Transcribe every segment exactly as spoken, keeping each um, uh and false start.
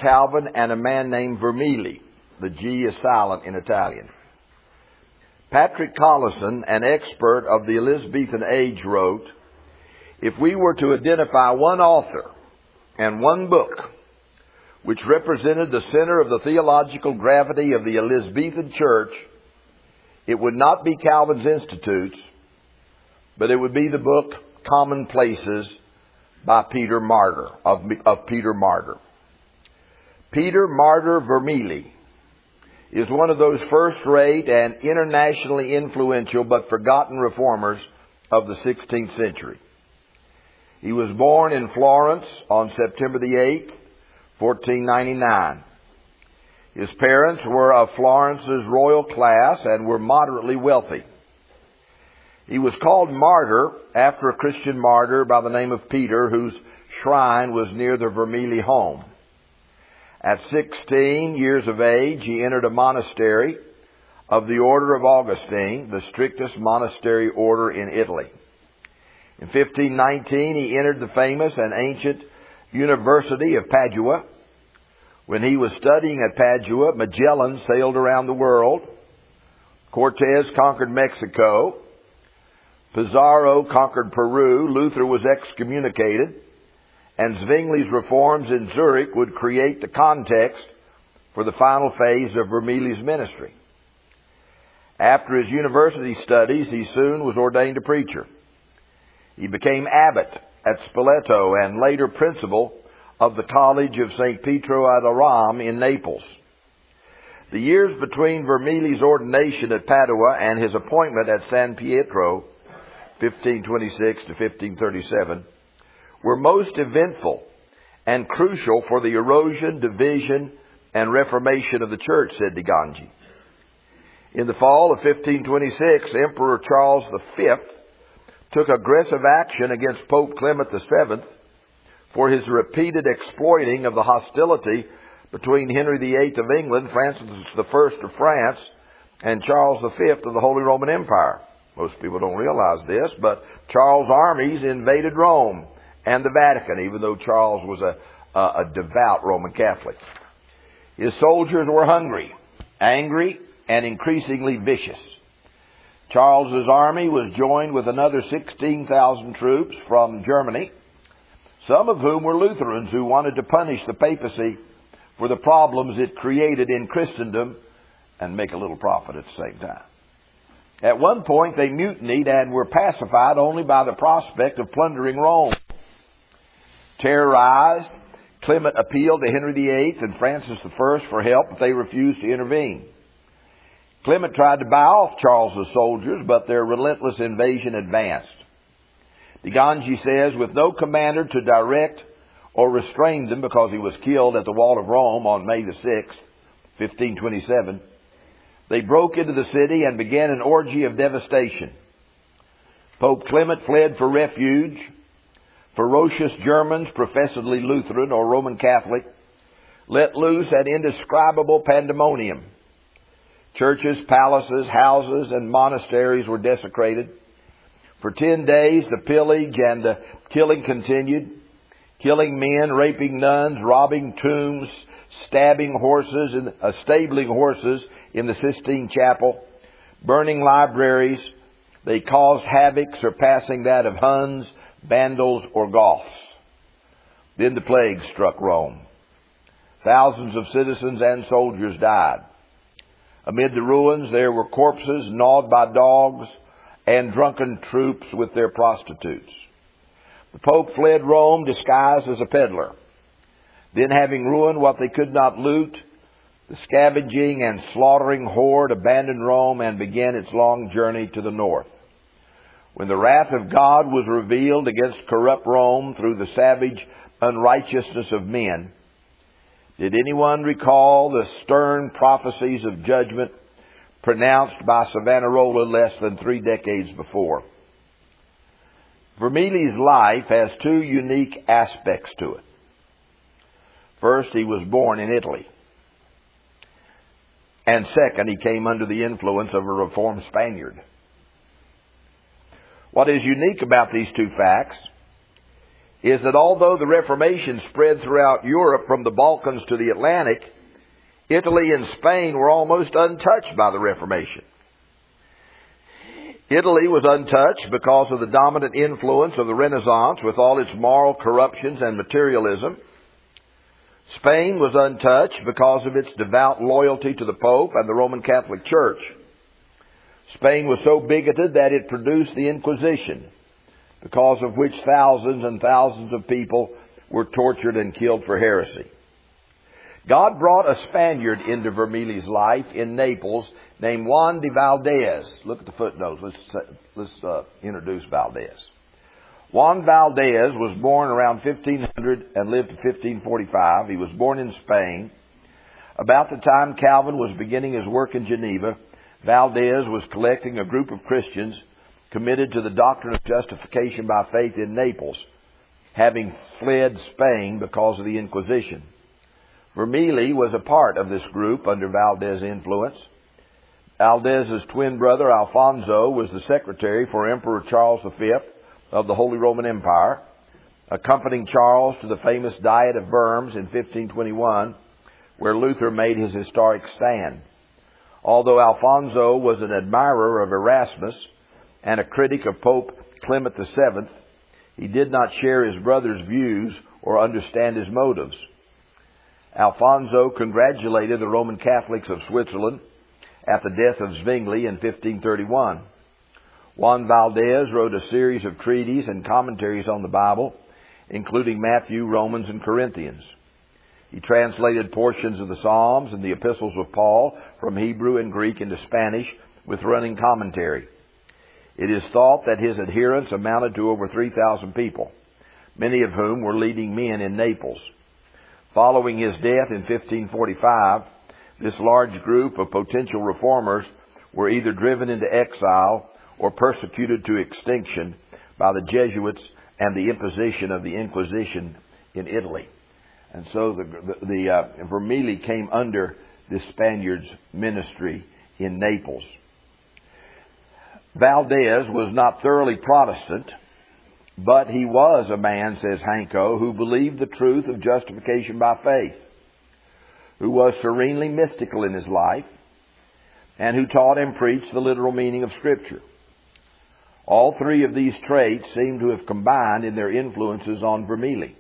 Calvin and a man named Vermigli. The G is silent in Italian. Patrick Collison, an expert of the Elizabethan age, wrote, "If we were to identify one author and one book which represented the center of the theological gravity of the Elizabethan church, it would not be Calvin's Institutes, but it would be the book Commonplaces by Peter Martyr, of, of Peter Martyr. Peter Martyr Vermigli is one of those first-rate and internationally influential but forgotten reformers of the sixteenth century. He was born in Florence on September the eighth, fourteen ninety-nine. His parents were of Florence's royal class and were moderately wealthy. He was called martyr after a Christian martyr by the name of Peter, whose shrine was near the Vermigli home. At sixteen years of age, he entered a monastery of the Order of Augustine, the strictest monastery order in Italy. In fifteen nineteen, he entered the famous and ancient University of Padua. When he was studying at Padua, Magellan sailed around the world. Cortez conquered Mexico. Pizarro conquered Peru. Luther was excommunicated. And Zwingli's reforms in Zurich would create the context for the final phase of Vermigli's ministry. After his university studies, he soon was ordained a preacher. He became abbot at Spoleto and later principal of the College of Saint Pietro ad Aram in Naples. The years between Vermigli's ordination at Padua and his appointment at San Pietro, fifteen twenty-six to fifteen thirty-seven, were most eventful and crucial for the erosion, division, and reformation of the church, said de Gangi. In the fall of fifteen twenty-six, Emperor Charles the Fifth took aggressive action against Pope Clement the Seventh for his repeated exploiting of the hostility between Henry the Eighth of England, Francis the First of France, and Charles the Fifth of the Holy Roman Empire. Most people don't realize this, but Charles' armies invaded Rome and the Vatican, even though Charles was a, a, a devout Roman Catholic. His soldiers were hungry, angry, and increasingly vicious. Charles's army was joined with another sixteen thousand troops from Germany, some of whom were Lutherans who wanted to punish the papacy for the problems it created in Christendom and make a little profit at the same time. At one point, they mutinied and were pacified only by the prospect of plundering Rome. Terrorized, Clement appealed to Henry the Eighth and Francis the First for help, but they refused to intervene. Clement tried to buy off Charles's soldiers, but their relentless invasion advanced. De Gangi says, with no commander to direct or restrain them because he was killed at the wall of Rome on May the sixth, fifteen twenty-seven, they broke into the city and began an orgy of devastation. Pope Clement fled for refuge. Ferocious Germans, professedly Lutheran or Roman Catholic, let loose an indescribable pandemonium. Churches, palaces, houses, and monasteries were desecrated. For ten days, the pillage and the killing continued, killing men, raping nuns, robbing tombs, stabbing horses, and uh, stabling horses in the Sistine Chapel, burning libraries. They caused havoc surpassing that of Huns, Vandals, or Goths. Then the plague struck Rome. Thousands of citizens and soldiers died. Amid the ruins there were corpses gnawed by dogs and drunken troops with their prostitutes. The Pope fled Rome disguised as a peddler. Then, having ruined what they could not loot, the scavenging and slaughtering horde abandoned Rome and began its long journey to the north. When the wrath of God was revealed against corrupt Rome through the savage unrighteousness of men, did anyone recall the stern prophecies of judgment pronounced by Savonarola less than three decades before? Vermigli's life has two unique aspects to it. First, he was born in Italy. And second, he came under the influence of a reformed Spaniard. What is unique about these two facts is that although the Reformation spread throughout Europe from the Balkans to the Atlantic, Italy and Spain were almost untouched by the Reformation. Italy was untouched because of the dominant influence of the Renaissance with all its moral corruptions and materialism. Spain was untouched because of its devout loyalty to the Pope and the Roman Catholic Church. Spain was so bigoted that it produced the Inquisition, because of which thousands and thousands of people were tortured and killed for heresy. God brought a Spaniard into Vermili's life in Naples named Juan de Valdez. Look at the footnotes. Let's, let's uh, introduce Valdez. Juan Valdez was born around fifteen hundred and lived to fifteen forty-five. He was born in Spain. About the time Calvin was beginning his work in Geneva, Valdez was collecting a group of Christians committed to the doctrine of justification by faith in Naples, having fled Spain because of the Inquisition. Vermili was a part of this group under Valdez's influence. Valdez's twin brother Alfonso was the secretary for Emperor Charles the Fifth of the Holy Roman Empire, accompanying Charles to the famous Diet of Worms in fifteen twenty-one, where Luther made his historic stand. Although Alfonso was an admirer of Erasmus and a critic of Pope Clement the Seventh, he did not share his brother's views or understand his motives. Alfonso congratulated the Roman Catholics of Switzerland at the death of Zwingli in fifteen thirty-one. Juan Valdez wrote a series of treatises and commentaries on the Bible, including Matthew, Romans, and Corinthians. He translated portions of the Psalms and the epistles of Paul from Hebrew and Greek into Spanish with running commentary. It is thought that his adherents amounted to over three thousand people, many of whom were leading men in Naples. Following his death in fifteen forty-five, this large group of potential reformers were either driven into exile or persecuted to extinction by the Jesuits and the imposition of the Inquisition in Italy. And so the, the, the uh, Vermili came under this Spaniard's ministry in Naples. Valdez was not thoroughly Protestant, but he was a man, says Hanko, who believed the truth of justification by faith, who was serenely mystical in his life, and who taught and preached the literal meaning of Scripture. All three of these traits seem to have combined in their influences on Vermili.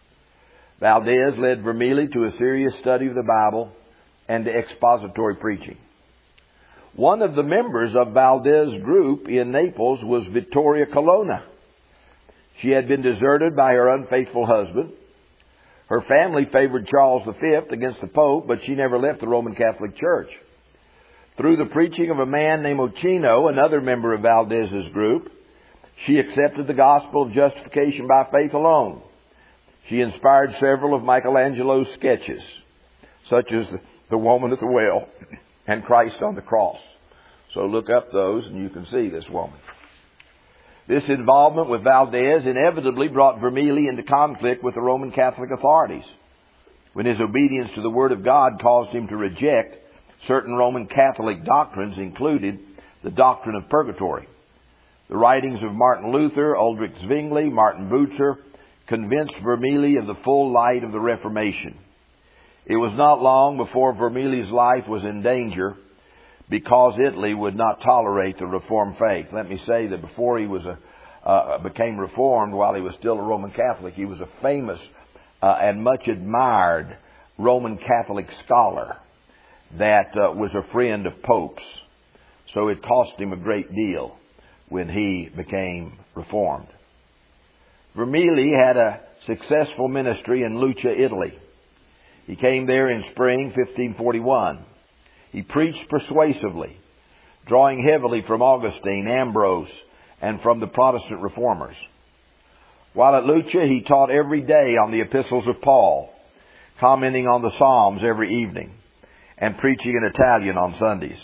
Valdez led Vermili to a serious study of the Bible and to expository preaching. One of the members of Valdez's group in Naples was Vittoria Colonna. She had been deserted by her unfaithful husband. Her family favored Charles the Fifth against the Pope, but she never left the Roman Catholic Church. Through the preaching of a man named Ochino, another member of Valdez's group, she accepted the gospel of justification by faith alone. She inspired several of Michelangelo's sketches, such as The Woman at the Well and Christ on the Cross. So look up those and you can see this woman. This involvement with Valdez inevitably brought Vermili into conflict with the Roman Catholic authorities, when his obedience to the Word of God caused him to reject certain Roman Catholic doctrines, including the doctrine of purgatory. The writings of Martin Luther, Ulrich Zwingli, Martin Bucer convinced Vermili of the full light of the Reformation. It was not long before Vermili's life was in danger because Italy would not tolerate the Reformed faith. Let me say that before he was a, uh, became Reformed, while he was still a Roman Catholic, he was a famous uh, and much admired Roman Catholic scholar that uh, was a friend of popes. So it cost him a great deal when he became Reformed. Vermili had a successful ministry in Lucca, Italy. He came there in spring fifteen forty-one. He preached persuasively, drawing heavily from Augustine, Ambrose, and from the Protestant reformers. While at Lucca, he taught every day on the epistles of Paul, commenting on the Psalms every evening, and preaching in Italian on Sundays.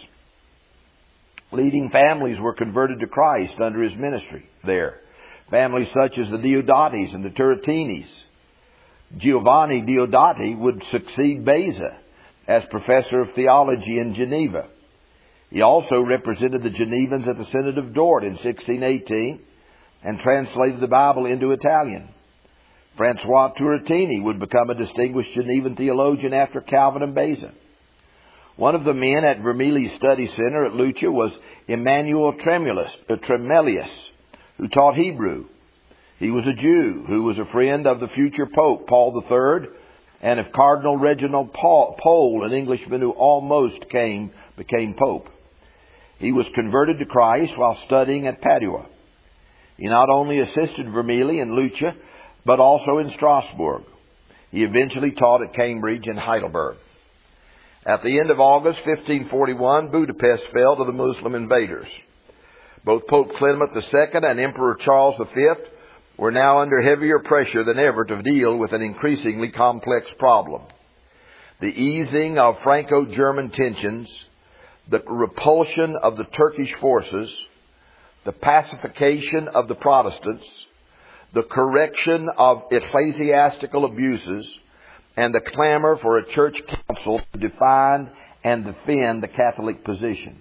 Leading families were converted to Christ under his ministry there. Families such as the Diodatis and the Turretinis. Giovanni Diodati would succeed Beza as professor of theology in Geneva. He also represented the Genevans at the Synod of Dort in sixteen eighteen and translated the Bible into Italian. Francois Turretini would become a distinguished Genevan theologian after Calvin and Beza. One of the men at Vermili's study center at Lucca was Emmanuel Tremulus, uh, Tremelius, who taught Hebrew. He was a Jew who was a friend of the future Pope, Paul the Third, and of Cardinal Reginald Pole, an Englishman who almost came, became Pope. He was converted to Christ while studying at Padua. He not only assisted Vermili in Lucca, but also in Strasbourg. He eventually taught at Cambridge and Heidelberg. At the end of August fifteen forty-one, Budapest fell to the Muslim invaders. Both Pope Clement the Second and Emperor Charles the Fifth were now under heavier pressure than ever to deal with an increasingly complex problem. The easing of Franco-German tensions, the repulsion of the Turkish forces, the pacification of the Protestants, the correction of ecclesiastical abuses, and the clamor for a church council to define and defend the Catholic position.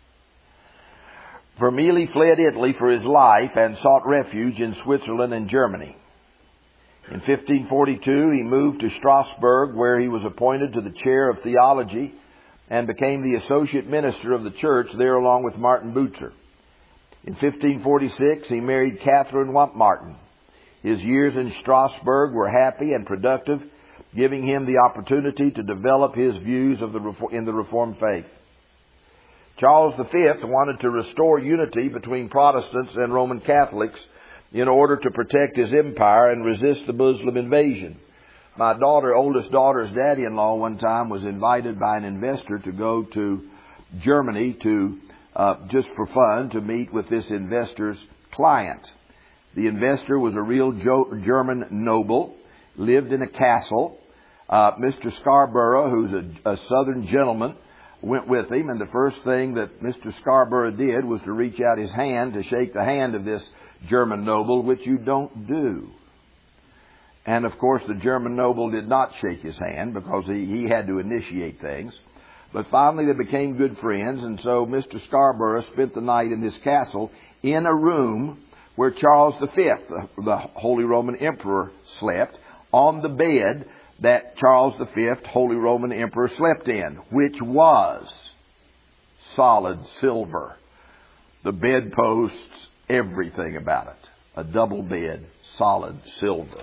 Vermili fled Italy for his life and sought refuge in Switzerland and Germany. In fifteen forty-two, he moved to Strasbourg, where he was appointed to the chair of theology and became the associate minister of the church there along with Martin Bucer. In fifteen forty-six, he married Catherine Wampmartin. His years in Strasbourg were happy and productive, giving him the opportunity to develop his views of the in the Reformed faith. Charles the Fifth wanted to restore unity between Protestants and Roman Catholics in order to protect his empire and resist the Muslim invasion. My daughter, oldest daughter's daddy-in-law one time was invited by an investor to go to Germany to, uh, just for fun, to meet with this investor's client. The investor was a real German noble, lived in a castle. Uh, Mister Scarborough, who's a, a southern gentleman, went with him, and the first thing that Mister Scarborough did was to reach out his hand to shake the hand of this German noble, which you don't do. And of course the German noble did not shake his hand because he, he had to initiate things. But finally they became good friends, and so Mister Scarborough spent the night in this castle in a room where Charles the Fifth, the, the Holy Roman Emperor, slept, on the bed that Charles the Fifth, Holy Roman Emperor, slept in, which was solid silver. The bedposts, everything about it. A double bed, solid silver.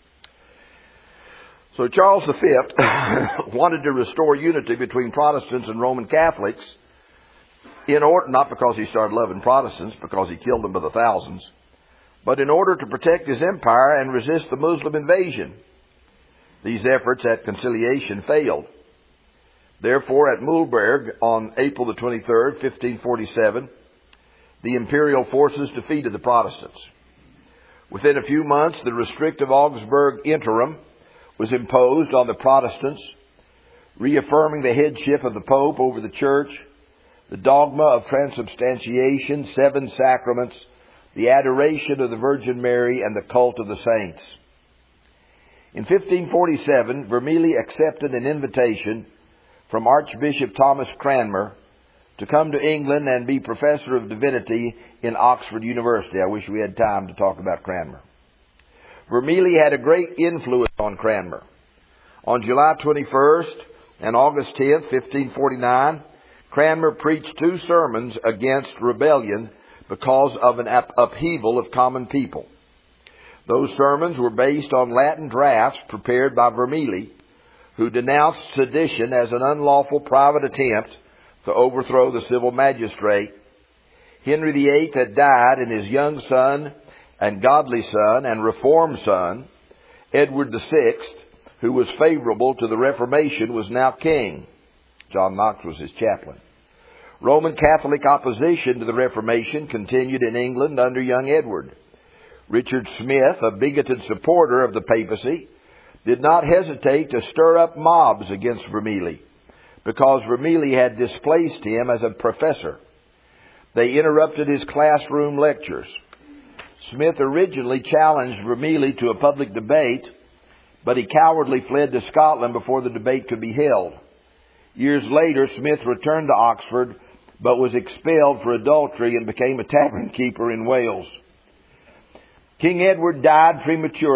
So Charles the Fifth wanted to restore unity between Protestants and Roman Catholics, in order, not because he started loving Protestants, because he killed them by the thousands, but in order to protect his empire and resist the Muslim invasion. These efforts at conciliation failed. Therefore, at Mühlberg on April the twenty-third, fifteen forty-seven, the imperial forces defeated the Protestants. Within a few months, the restrictive Augsburg interim was imposed on the Protestants, reaffirming the headship of the Pope over the Church, the dogma of transubstantiation, seven sacraments, the adoration of the Virgin Mary, and the cult of the saints. In fifteen forty-seven, Vermili accepted an invitation from Archbishop Thomas Cranmer to come to England and be professor of divinity in Oxford University. I wish we had time to talk about Cranmer. Vermili had a great influence on Cranmer. On July twenty-first and August tenth, fifteen forty-nine, Cranmer preached two sermons against rebellion because of an upheaval of common people. Those sermons were based on Latin drafts prepared by Vermili, who denounced sedition as an unlawful private attempt to overthrow the civil magistrate. Henry the Eighth had died, and his young son and godly son and reformed son, Edward the Sixth, who was favorable to the Reformation, was now king. John Knox was his chaplain. Roman Catholic opposition to the Reformation continued in England under young Edward. Richard Smith, a bigoted supporter of the papacy, did not hesitate to stir up mobs against Vermili because Vermili had displaced him as a professor. They interrupted his classroom lectures. Smith originally challenged Vermili to a public debate, but he cowardly fled to Scotland before the debate could be held. Years later, Smith returned to Oxford, but was expelled for adultery and became a tavern keeper in Wales. King Edward died prematurely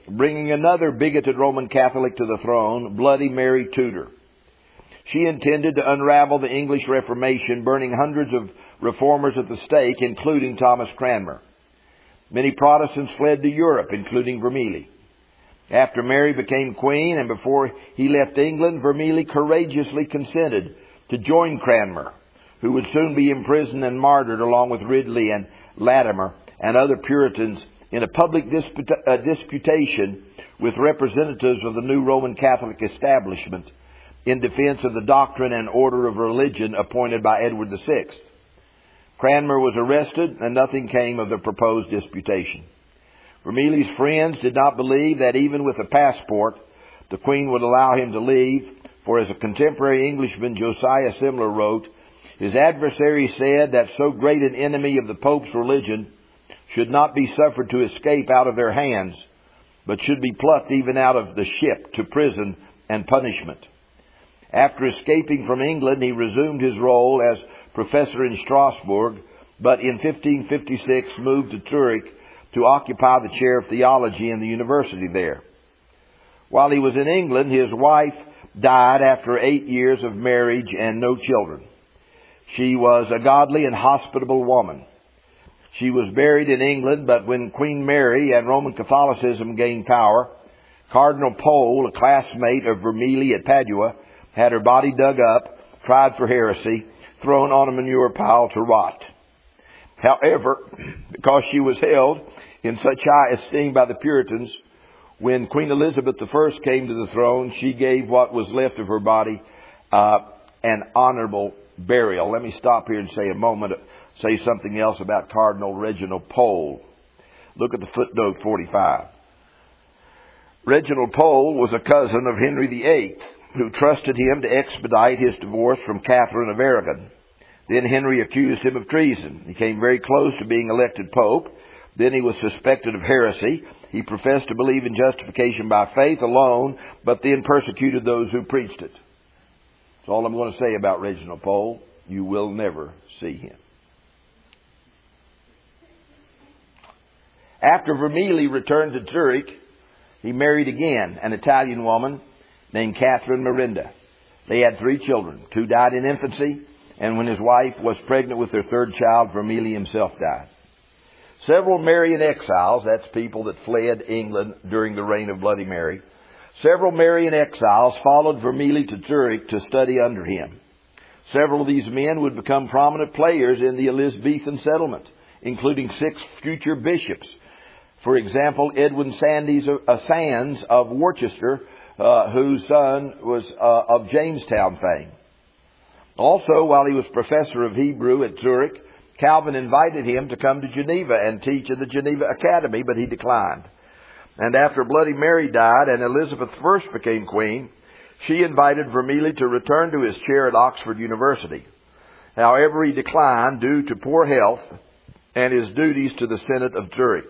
bringing another bigoted Roman Catholic to the throne, Bloody Mary Tudor. She intended to unravel the English Reformation, burning hundreds of reformers at the stake, including Thomas Cranmer. Many Protestants fled to Europe, including Vermigli. After Mary became queen and before he left England, Vermigli courageously consented to join Cranmer, who would soon be imprisoned and martyred along with Ridley and Latimer and other Puritans in a public disputa- uh, disputation with representatives of the new Roman Catholic establishment in defense of the doctrine and order of religion appointed by Edward the Sixth. Cranmer was arrested and nothing came of the proposed disputation. Vermigli's friends did not believe that even with a passport, the Queen would allow him to leave, for as a contemporary Englishman, Josiah Simler, wrote, his adversary said that so great an enemy of the Pope's religion should not be suffered to escape out of their hands, but should be plucked even out of the ship to prison and punishment. After escaping from England, he resumed his role as professor in Strasbourg, but in fifteen fifty-six moved to Zurich to occupy the chair of theology in the university there. While he was in England, his wife died after eight years of marriage and no children. She was a godly and hospitable woman. She was buried in England, but when Queen Mary and Roman Catholicism gained power, Cardinal Pole, a classmate of Vermigli at Padua, had her body dug up, tried for heresy, thrown on a manure pile to rot. However, because she was held in such high esteem by the Puritans, when Queen Elizabeth the First came to the throne, she gave what was left of her body uh, an honorable burial. Let me stop here and say a moment, say something else about Cardinal Reginald Pole. Look at the footnote forty-five. Reginald Pole was a cousin of Henry the Eighth, who trusted him to expedite his divorce from Catherine of Aragon. Then Henry accused him of treason. He came very close to being elected Pope. Then he was suspected of heresy. He professed to believe in justification by faith alone, but then persecuted those who preached it. That's all I'm going to say about Reginald Pole. You will never see him. After Vermigli returned to Zurich, he married again an Italian woman named Catherine Marinda. They had three children. Two died in infancy, and when his wife was pregnant with their third child, Vermigli himself died. Several Marian exiles, that's people that fled England during the reign of Bloody Mary, several Marian exiles followed Vermigli to Zurich to study under him. Several of these men would become prominent players in the Elizabethan settlement, including six future bishops. For example, Edwin Sandys, uh, Sands of Worcester, uh, whose son was uh, of Jamestown fame. Also, while he was professor of Hebrew at Zurich, Calvin invited him to come to Geneva and teach at the Geneva Academy, but he declined. And after Bloody Mary died and Elizabeth the First became queen, she invited Vermigli to return to his chair at Oxford University. However, he declined due to poor health and his duties to the Senate of Zurich.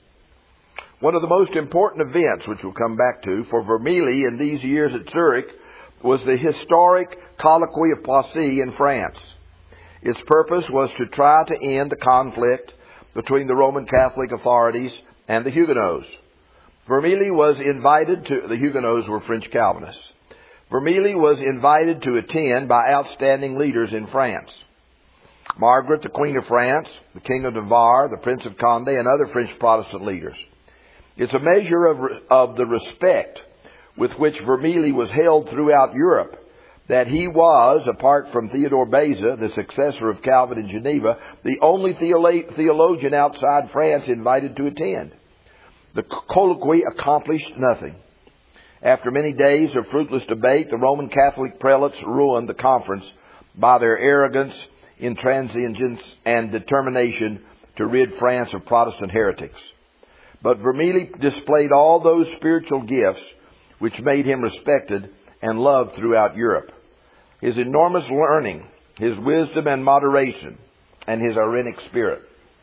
One of the most important events, which we'll come back to, for Vermigli in these years at Zurich was the historic Colloquy of Poissy in France. Its purpose was to try to end the conflict between the Roman Catholic authorities and the Huguenots. Vermigli was invited to, the Huguenots were French Calvinists. Vermigli was invited to attend by outstanding leaders in France. Margaret, the Queen of France, the King of Navarre, the Prince of Condé, and other French Protestant leaders. It's a measure of, of the respect with which Vermigli was held throughout Europe that he was, apart from Theodore Beza, the successor of Calvin in Geneva, the only theolo- theologian outside France invited to attend. The colloquy accomplished nothing. After many days of fruitless debate, the Roman Catholic prelates ruined the conference by their arrogance, intransigence, and determination to rid France of Protestant heretics. But Vermigli displayed all those spiritual gifts which made him respected and loved throughout Europe. His enormous learning, his wisdom and moderation, and his irenic spirit.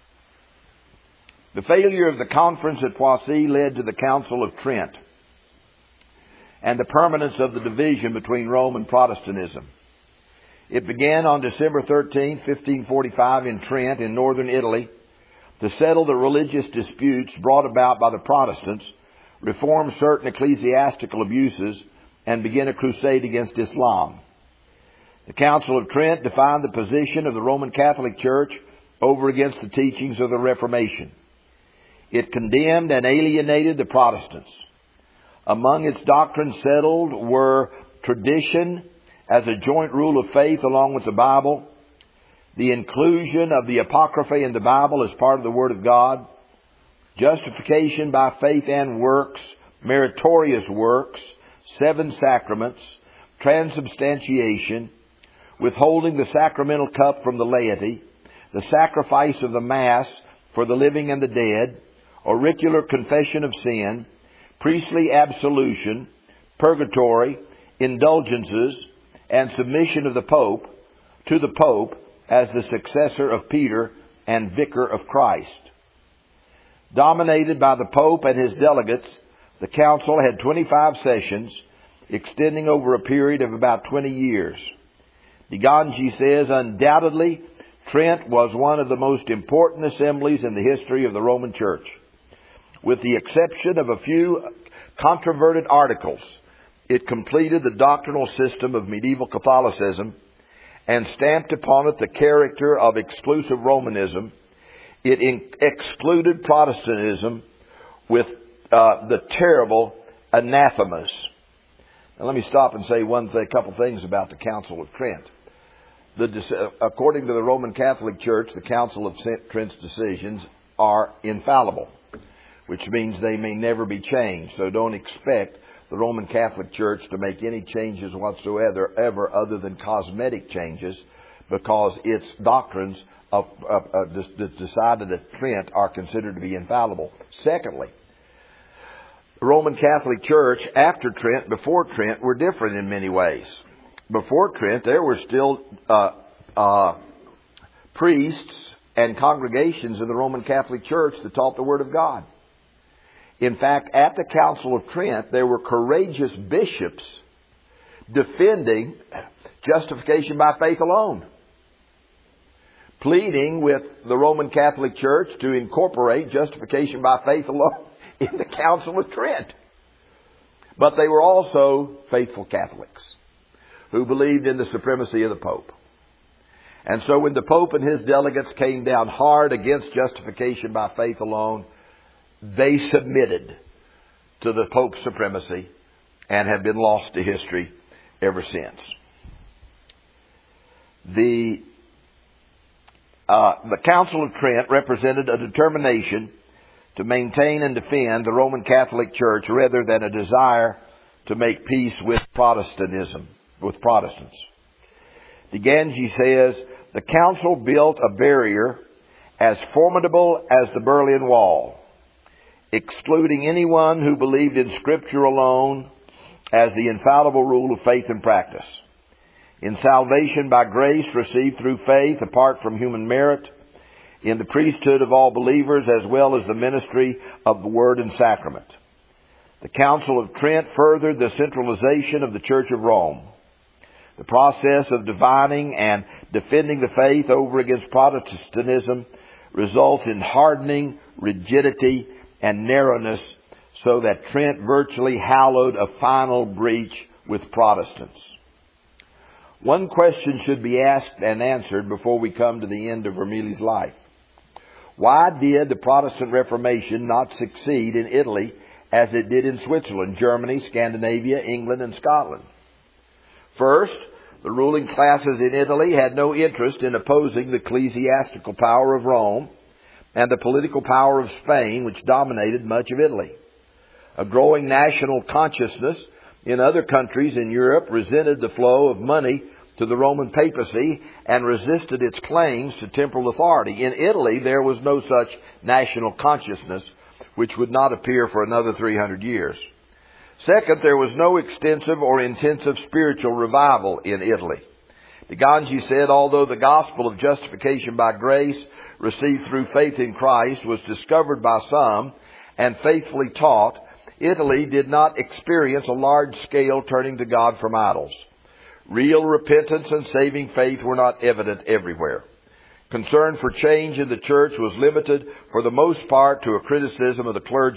The failure of the conference at Poissy led to the Council of Trent and the permanence of the division between Rome and Protestantism. It began on December thirteenth, fifteen forty-five in Trent in northern Italy to settle the religious disputes brought about by the Protestants reform certain ecclesiastical abuses, and begin a crusade against Islam. The Council of Trent defined the position of the Roman Catholic Church over against the teachings of the Reformation. It condemned and alienated the Protestants. Among its doctrines settled were tradition as a joint rule of faith along with the Bible, the inclusion of the Apocrypha in the Bible as part of the Word of God, justification by faith and works, meritorious works, seven sacraments, transubstantiation, withholding the sacramental cup from the laity, the sacrifice of the Mass for the living and the dead, auricular confession of sin, priestly absolution, purgatory, indulgences, and submission of the Pope to the Pope as the successor of Peter and vicar of Christ. Dominated by the Pope and his delegates, the council had twenty-five sessions extending over a period of about twenty years. De Gangi says, undoubtedly, Trent was one of the most important assemblies in the history of the Roman Church. With the exception of a few controverted articles, it completed the doctrinal system of medieval Catholicism and stamped upon it the character of exclusive Romanism. It in- excluded Protestantism with uh, the terrible anathemas. Now let me stop and say one th- couple things about the Council of Trent. The, according to the Roman Catholic Church, the Council of Trent's decisions are infallible, which means they may never be changed. So don't expect the Roman Catholic Church to make any changes whatsoever ever other than cosmetic changes, because its doctrines of, of, of, of decided at Trent are considered to be infallible. Secondly, the Roman Catholic Church after Trent, before Trent, were different in many ways. Before Trent, there were still uh, uh, priests and congregations in the Roman Catholic Church that taught the Word of God. In fact, at the Council of Trent, there were courageous bishops defending justification by faith alone, pleading with the Roman Catholic Church to incorporate justification by faith alone in the Council of Trent. But they were also faithful Catholics who believed in the supremacy of the Pope. And so when the Pope and his delegates came down hard against justification by faith alone, they submitted to the Pope's supremacy and have been lost to history ever since. The, uh, the Council of Trent represented a determination to maintain and defend the Roman Catholic Church rather than a desire to make peace with Protestantism, with Protestants. De Gangi says, the Council built a barrier as formidable as the Berlin Wall, excluding anyone who believed in Scripture alone as the infallible rule of faith and practice. In salvation by grace received through faith apart from human merit, in the priesthood of all believers as well as the ministry of the Word and Sacrament. The Council of Trent furthered the centralization of the Church of Rome. The process of divining and defending the faith over against Protestantism results in hardening, rigidity, and narrowness, so that Trent virtually hallowed a final breach with Protestants. One question should be asked and answered before we come to the end of Vermigli's life. Why did the Protestant Reformation not succeed in Italy as it did in Switzerland, Germany, Scandinavia, England, and Scotland? First, the ruling classes in Italy had no interest in opposing the ecclesiastical power of Rome and the political power of Spain, which dominated much of Italy. A growing national consciousness in other countries in Europe resented the flow of money to the Roman papacy and resisted its claims to temporal authority. In Italy, there was no such national consciousness, which would not appear for another three hundred years. Second, there was no extensive or intensive spiritual revival in Italy. De Gangi said, although the gospel of justification by grace received through faith in Christ was discovered by some and faithfully taught, Italy did not experience a large-scale turning to God from idols. Real repentance and saving faith were not evident everywhere. Concern for change in the church was limited for the most part to a criticism of the clergy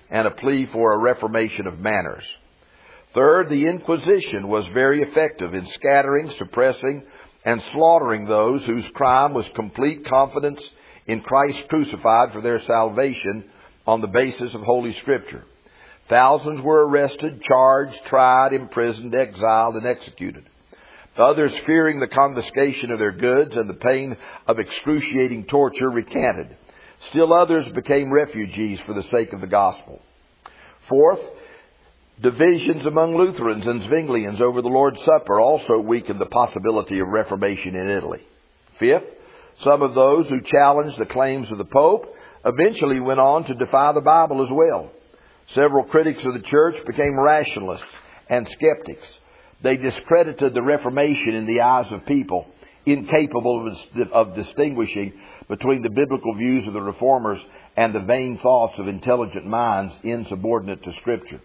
and a plea for a reformation of manners. Third, the Inquisition was very effective in scattering, suppressing, and slaughtering those whose crime was complete confidence in Christ crucified for their salvation on the basis of Holy Scripture. Thousands were arrested, charged, tried, imprisoned, exiled, and executed. Others, fearing the confiscation of their goods and the pain of excruciating torture, recanted. Still others became refugees for the sake of the gospel. Fourth, divisions among Lutherans and Zwinglians over the Lord's Supper also weakened the possibility of reformation in Italy. Fifth, some of those who challenged the claims of the Pope eventually went on to defy the Bible as well. Several critics of the church became rationalists and skeptics. They discredited the Reformation in the eyes of people incapable of, of distinguishing between the biblical views of the Reformers and the vain thoughts of intelligent minds insubordinate to Scripture.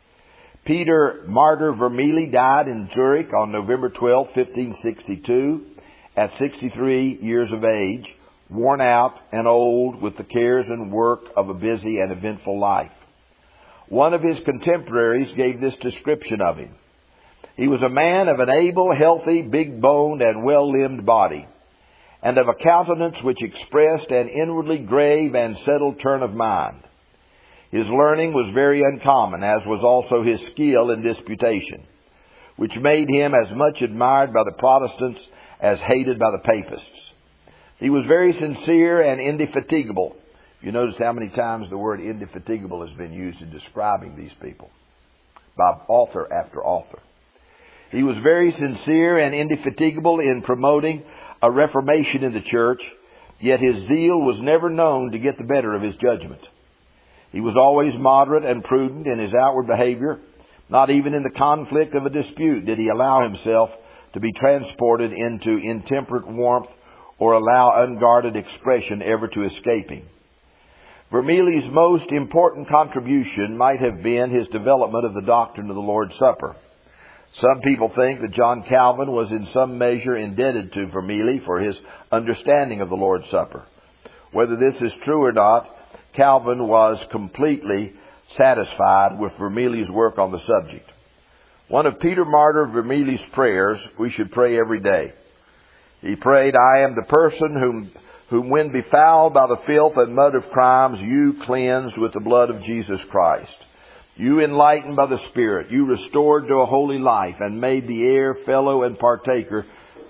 Peter Martyr Vermigli died in Zurich on November twelfth, fifteen sixty-two, at sixty-three years of age, worn out and old with the cares and work of a busy and eventful life. One of his contemporaries gave this description of him. He was a man of an able, healthy, big-boned, and well-limbed body, and of a countenance which expressed an inwardly grave and settled turn of mind. His learning was very uncommon, as was also his skill in disputation, which made him as much admired by the Protestants as hated by the Papists. He was very sincere and indefatigable. You notice how many times the word indefatigable has been used in describing these people by author after author. He was very sincere and indefatigable in promoting a reformation in the church, yet his zeal was never known to get the better of his judgment. He was always moderate and prudent in his outward behavior. Not even in the conflict of a dispute did he allow himself to be transported into intemperate warmth or allow unguarded expression ever to escape him. Vermigli's most important contribution might have been his development of the doctrine of the Lord's Supper. Some people think that John Calvin was in some measure indebted to Vermigli for his understanding of the Lord's Supper. Whether this is true or not, Calvin was completely satisfied with Vermigli's work on the subject. One of Peter Martyr Vermigli's prayers we should pray every day. He prayed, "I am the person whom, whom when befouled by the filth and mud of crimes, you cleansed with the blood of Jesus Christ. You enlightened by the Spirit, you restored to a holy life and made the heir, fellow, and partaker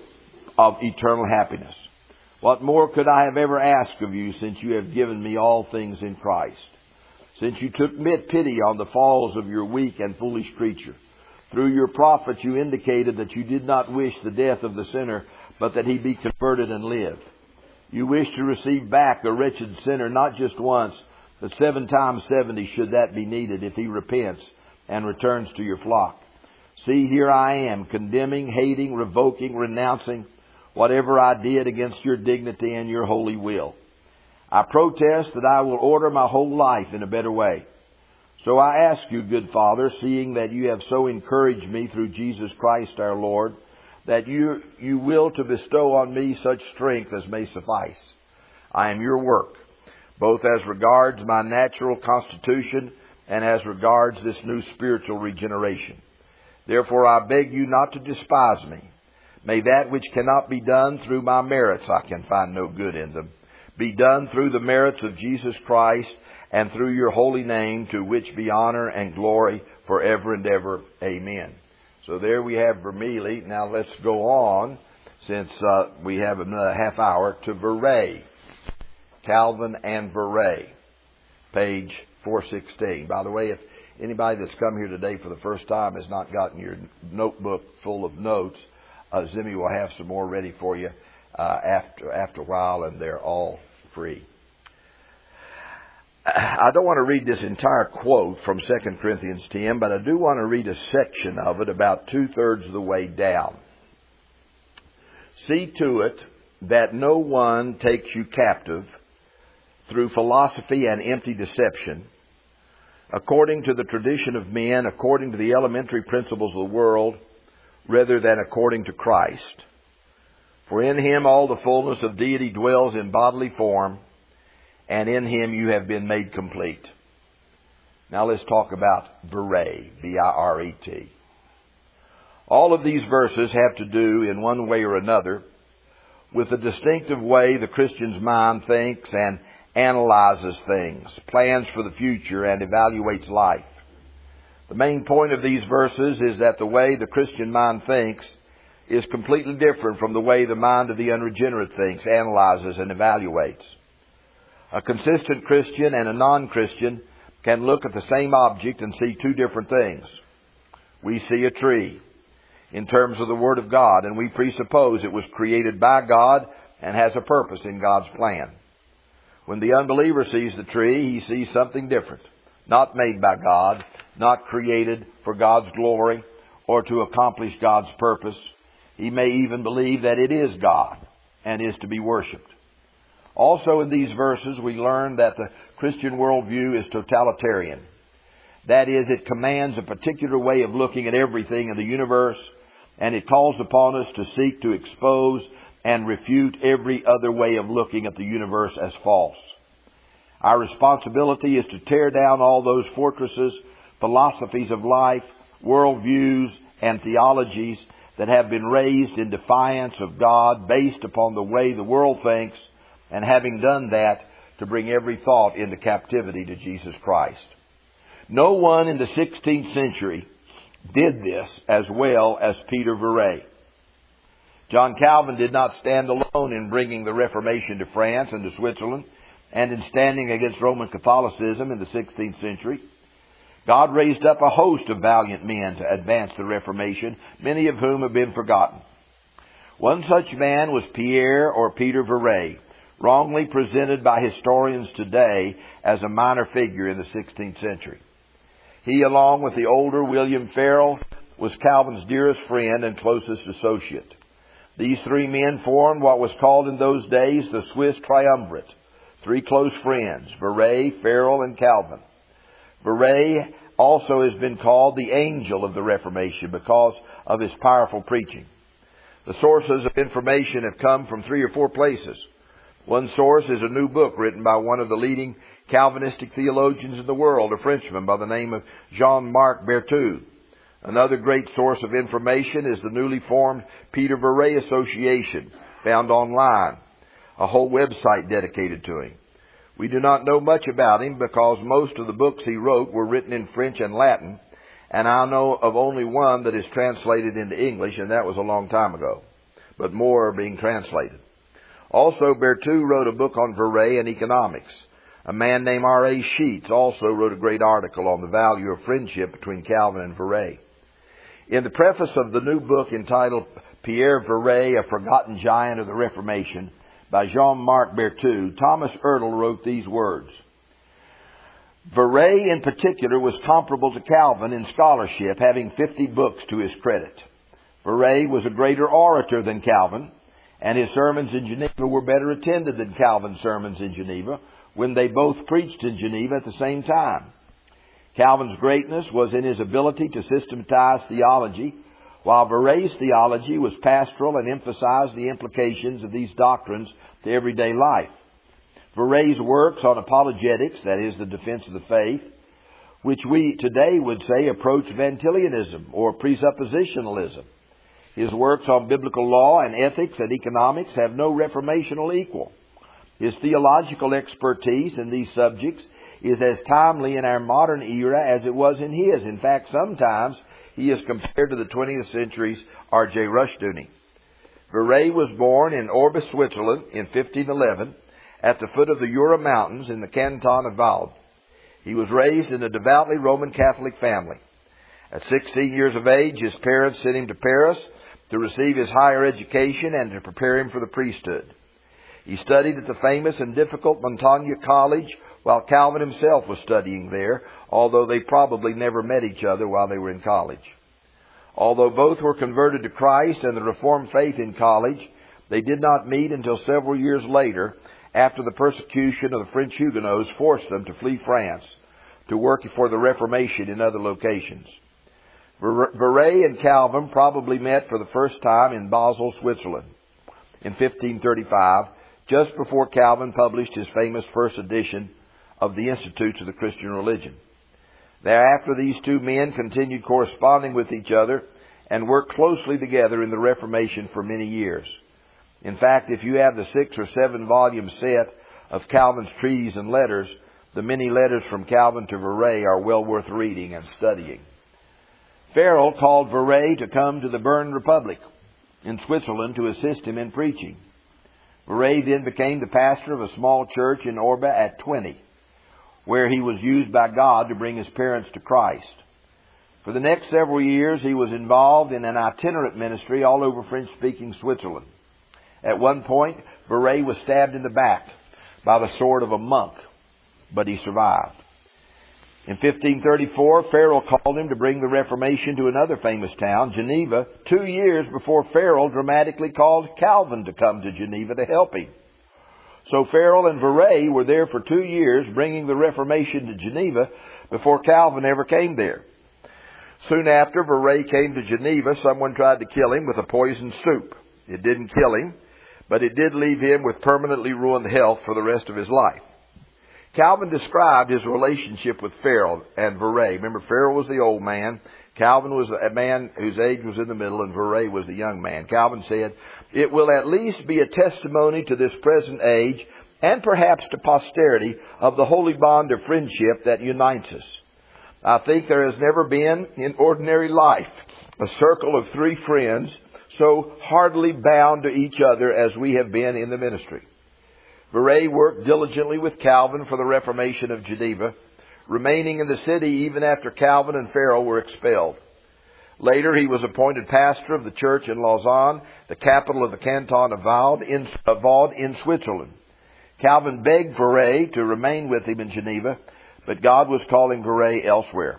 of eternal happiness. What more could I have ever asked of you, since you have given me all things in Christ? Since you took pity on the falls of your weak and foolish creature. Through your prophets you indicated that you did not wish the death of the sinner, but that he be converted and live. You wish to receive back the wretched sinner not just once, but seven times seventy should that be needed if he repents and returns to your flock. See, here I am, condemning, hating, revoking, renouncing whatever I did against your dignity and your holy will. I protest that I will order my whole life in a better way. So I ask you, good Father, seeing that you have so encouraged me through Jesus Christ our Lord, that you, you will to bestow on me such strength as may suffice. I am your work, both as regards my natural constitution and as regards this new spiritual regeneration. Therefore I beg you not to despise me. May that which cannot be done through my merits, I can find no good in them, be done through the merits of Jesus Christ and through your holy name, to which be honor and glory forever and ever. Amen." So there we have Vermigli. Now let's go on, since uh, we have another half hour, to Verret. Calvin and Verret, page four sixteen. By the way, if anybody that's come here today for the first time has not gotten your notebook full of notes, uh, Zimmy will have some more ready for you uh, after after a while, and they're all free. I don't want to read this entire quote from Second Corinthians ten, but I do want to read a section of it about two-thirds of the way down. "See to it that no one takes you captive through philosophy and empty deception, according to the tradition of men, according to the elementary principles of the world, rather than according to Christ. For in Him all the fullness of deity dwells in bodily form, and in Him you have been made complete. Now let's talk about Beret, B I R E T. All of these verses have to do, in one way or another, with the distinctive way the Christian's mind thinks and analyzes things, plans for the future, and evaluates life. The main point of these verses is that the way the Christian mind thinks is completely different from the way the mind of the unregenerate thinks, analyzes, and evaluates. A consistent Christian and a non-Christian can look at the same object and see two different things. We see a tree in terms of the Word of God, and we presuppose it was created by God and has a purpose in God's plan. When the unbeliever sees the tree, he sees something different, not made by God, not created for God's glory or to accomplish God's purpose. He may even believe that it is God and is to be worshipped. Also in these verses, we learn that the Christian worldview is totalitarian. That is, it commands a particular way of looking at everything in the universe, and it calls upon us to seek to expose and refute every other way of looking at the universe as false. Our responsibility is to tear down all those fortresses, philosophies of life, worldviews, and theologies that have been raised in defiance of God based upon the way the world thinks, and having done that, to bring every thought into captivity to Jesus Christ. No one in the sixteenth century did this as well as Peter Verret. John Calvin did not stand alone in bringing the Reformation to France and to Switzerland, and in standing against Roman Catholicism in the sixteenth century. God raised up a host of valiant men to advance the Reformation, many of whom have been forgotten. One such man was Pierre or Peter Verret, wrongly presented by historians today as a minor figure in the sixteenth century. He, along with the older William Farel, was Calvin's dearest friend and closest associate. These three men formed what was called in those days the Swiss Triumvirate, three close friends, Verret, Farel, and Calvin. Verret also has been called the angel of the Reformation because of his powerful preaching. The sources of information have come from three or four places. One source is a new book written by one of the leading Calvinistic theologians in the world, a Frenchman by the name of Jean-Marc Berthoud. Another great source of information is the newly formed Peter Verret Association, found online, a whole website dedicated to him. We do not know much about him because most of the books he wrote were written in French and Latin, and I know of only one that is translated into English, and that was a long time ago. But more are being translated. Also, Berthoud wrote a book on Verret and economics. A man named R A Sheets also wrote a great article on the value of friendship between Calvin and Verret. In the preface of the new book entitled Pierre Verret, A Forgotten Giant of the Reformation, by Jean-Marc Berthoud, Thomas Ertl wrote these words. Verret in particular was comparable to Calvin in scholarship, having fifty books to his credit. Verret was a greater orator than Calvin, and his sermons in Geneva were better attended than Calvin's sermons in Geneva, when they both preached in Geneva at the same time. Calvin's greatness was in his ability to systematize theology, while Verret's theology was pastoral and emphasized the implications of these doctrines to everyday life. Verret's works on apologetics, that is, the defense of the faith, which we today would say approach Vantillianism or presuppositionalism. His works on biblical law and ethics and economics have no reformational equal. His theological expertise in these subjects is as timely in our modern era as it was in his. In fact, sometimes he is compared to the twentieth century's R J Rushdoony. Verret was born in Orbis, Switzerland in fifteen eleven at the foot of the Jura Mountains in the canton of Vaud. He was raised in a devoutly Roman Catholic family. At sixteen years of age, his parents sent him to Paris to receive his higher education and to prepare him for the priesthood. He studied at the famous and difficult Montaigne College while Calvin himself was studying there, although they probably never met each other while they were in college. Although both were converted to Christ and the Reformed faith in college, they did not meet until several years later, after the persecution of the French Huguenots forced them to flee France to work for the Reformation in other locations. Verret and Calvin probably met for the first time in Basel, Switzerland in fifteen thirty-five, just before Calvin published his famous first edition of the Institutes of the Christian Religion. Thereafter, these two men continued corresponding with each other and worked closely together in the Reformation for many years. In fact, if you have the six or seven volume set of Calvin's treatises and letters, the many letters from Calvin to Verret are well worth reading and studying. Farel called Verret to come to the Bern Republic in Switzerland to assist him in preaching. Verret then became the pastor of a small church in Orba at twenty, where he was used by God to bring his parents to Christ. For the next several years, he was involved in an itinerant ministry all over French-speaking Switzerland. At one point, Verret was stabbed in the back by the sword of a monk, but he survived. In fifteen thirty-four, Farel called him to bring the Reformation to another famous town, Geneva, two years before Farel dramatically called Calvin to come to Geneva to help him. So Farel and Verret were there for two years bringing the Reformation to Geneva before Calvin ever came there. Soon after Verret came to Geneva, someone tried to kill him with a poisoned soup. It didn't kill him, but it did leave him with permanently ruined health for the rest of his life. Calvin described his relationship with Farel and Verret. Remember, Farel was the old man. Calvin was a man whose age was in the middle, and Verret was the young man. Calvin said, "It will at least be a testimony to this present age, and perhaps to posterity, of the holy bond of friendship that unites us. I think there has never been in ordinary life a circle of three friends so heartily bound to each other as we have been in the ministry." Verret worked diligently with Calvin for the Reformation of Geneva, remaining in the city even after Calvin and Farel were expelled. Later, he was appointed pastor of the church in Lausanne, the capital of the canton of Vaud in, of Vaud in Switzerland. Calvin begged Verret to remain with him in Geneva, but God was calling Verret elsewhere.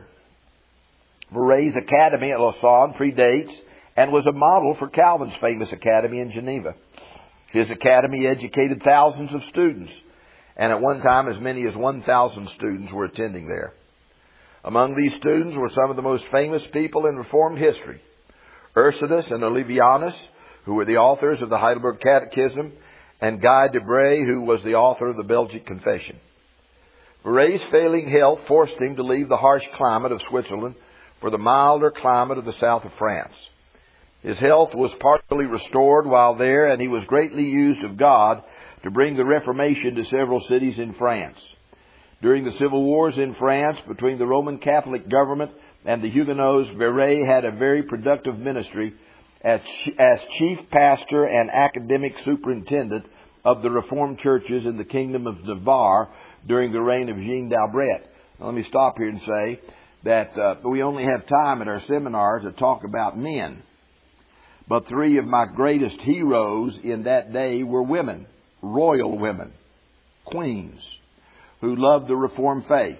Verret's academy at Lausanne predates and was a model for Calvin's famous academy in Geneva. His academy educated thousands of students, and at one time as many as one thousand students were attending there. Among these students were some of the most famous people in Reformed history: Ursinus and Olivianus, who were the authors of the Heidelberg Catechism, and Guy de Brès, who was the author of the Belgic Confession. Verret's failing health forced him to leave the harsh climate of Switzerland for the milder climate of the south of France. His health was partially restored while there, and he was greatly used of God to bring the Reformation to several cities in France. During the civil wars in France between the Roman Catholic government and the Huguenots, Verret had a very productive ministry as, as chief pastor and academic superintendent of the Reformed churches in the Kingdom of Navarre during the reign of Jean d'Albret. Now, let me stop here and say that uh, we only have time at our seminar to talk about men. But three of my greatest heroes in that day were women, royal women, queens, who loved the Reformed faith.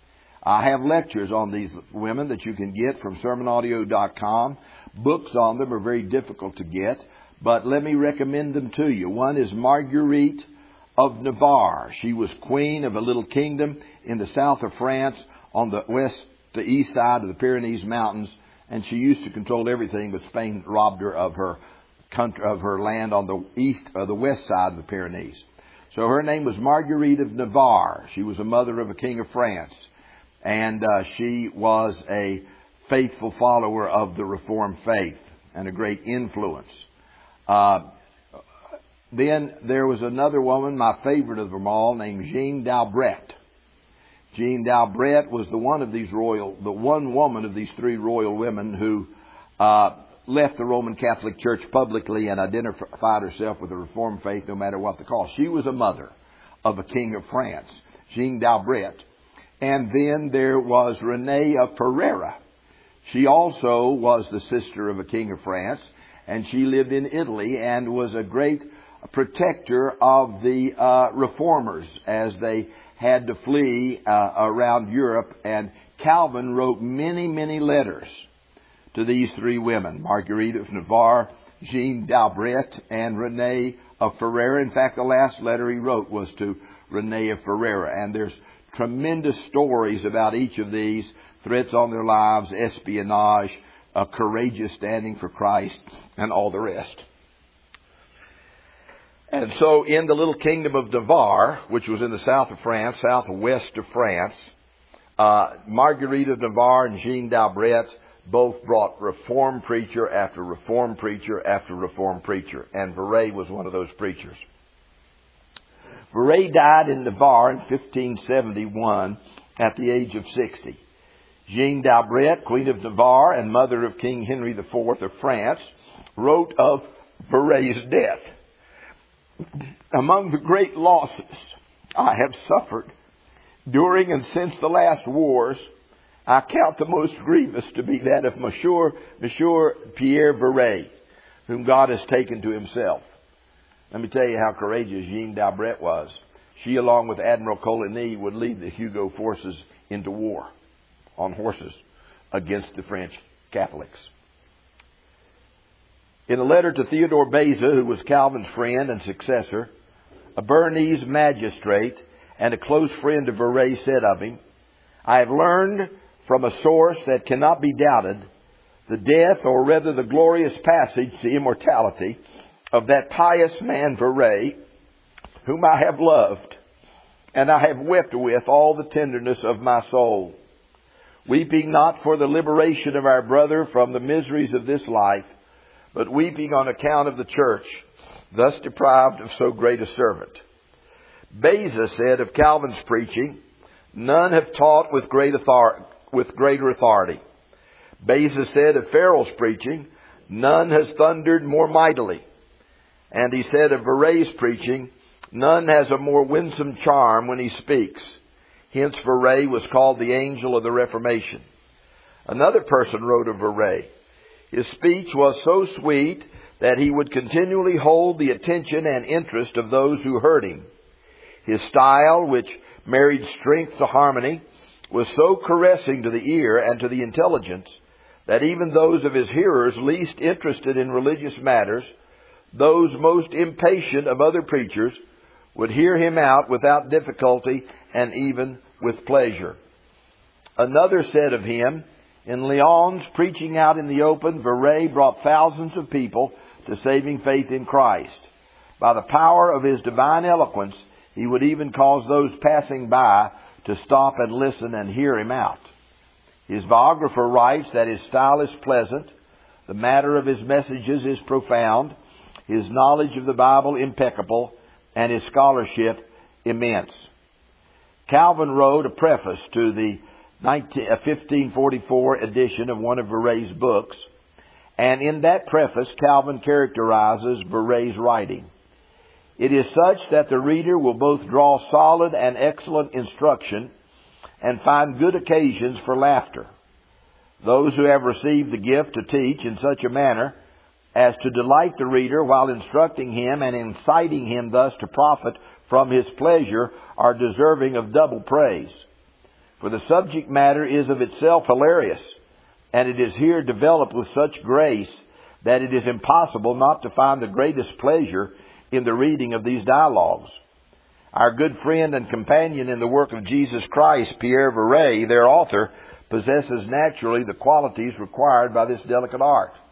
I have lectures on these women that you can get from sermon audio dot com. Books on them are very difficult to get, but let me recommend them to you. One is Marguerite of Navarre. She was queen of a little kingdom in the south of France on the west, the east side of the Pyrenees Mountains. And she used to control everything, but Spain robbed her of her country, of her land on the east, or the west side of the Pyrenees. So her name was Marguerite of Navarre. She was the mother of a king of France, and uh, she was a faithful follower of the Reformed faith and a great influence. Uh, then there was another woman, my favorite of them all, named Jean d'Albret. Jean d'Albret was the one of these royal, the one woman of these three royal women who uh, left the Roman Catholic Church publicly and identified herself with the Reformed faith no matter what the cost. She was a mother of a king of France, Jean d'Albret. And then there was Renée of Ferrara. She also was the sister of a king of France, and she lived in Italy and was a great protector of the uh, reformers as they had to flee uh, around Europe. And Calvin wrote many, many letters to these three women, Marguerite of Navarre, Jean d'Albret, and Renée of Ferrara. In fact, the last letter he wrote was to Renée of Ferrara. And there's tremendous stories about each of these, threats on their lives, espionage, a courageous standing for Christ, and all the rest. And so in the little kingdom of Navarre, which was in the south of France, southwest of France, Uh, Marguerite of Navarre and Jean d'Albret both brought Reformed preacher after Reformed preacher after Reformed preacher. And Varret was one of those preachers. Varret died in Navarre in fifteen seventy-one at the age of sixty. Jean d'Albret, Queen of Navarre and mother of King Henry the Fourth of France, wrote of Varret's death. Among the great losses I have suffered during and since the last wars, I count the most grievous to be that of Monsieur, Monsieur Pierre Varret, whom God has taken to himself. Let me tell you how courageous Jean d'Albret was. She, along with Admiral Coligny, would lead the Hugo forces into war on horses against the French Catholics. In a letter to Theodore Beza, who was Calvin's friend and successor, a Bernese magistrate and a close friend of Varret said of him, I have learned from a source that cannot be doubted the death, or rather the glorious passage to immortality, of that pious man Varret, whom I have loved, and I have wept with all the tenderness of my soul, weeping not for the liberation of our brother from the miseries of this life, but weeping on account of the church, thus deprived of so great a servant. Beza said of Calvin's preaching, none have taught with great authority, with greater authority. Beza said of Farel's preaching, none has thundered more mightily. And he said of Varret's preaching, none has a more winsome charm when he speaks. Hence Varret was called the angel of the Reformation. Another person wrote of Varret, his speech was so sweet that he would continually hold the attention and interest of those who heard him. His style, which married strength to harmony, was so caressing to the ear and to the intelligence that even those of his hearers least interested in religious matters, those most impatient of other preachers, would hear him out without difficulty and even with pleasure. Another said of him, in Lyons, preaching out in the open, Varret brought thousands of people to saving faith in Christ. By the power of his divine eloquence, he would even cause those passing by to stop and listen and hear him out. His biographer writes that his style is pleasant, the matter of his messages is profound, his knowledge of the Bible impeccable, and his scholarship immense. Calvin wrote a preface to the fifteen forty-four edition of one of Varret's books, and in that preface Calvin characterizes Varret's writing. It is such that the reader will both draw solid and excellent instruction and find good occasions for laughter. Those who have received the gift to teach in such a manner as to delight the reader while instructing him and inciting him thus to profit from his pleasure are deserving of double praise. For the subject matter is of itself hilarious, and it is here developed with such grace that it is impossible not to find the greatest pleasure in the reading of these dialogues. Our good friend and companion in the work of Jesus Christ, Pierre Varret, their author, possesses naturally the qualities required by this delicate art.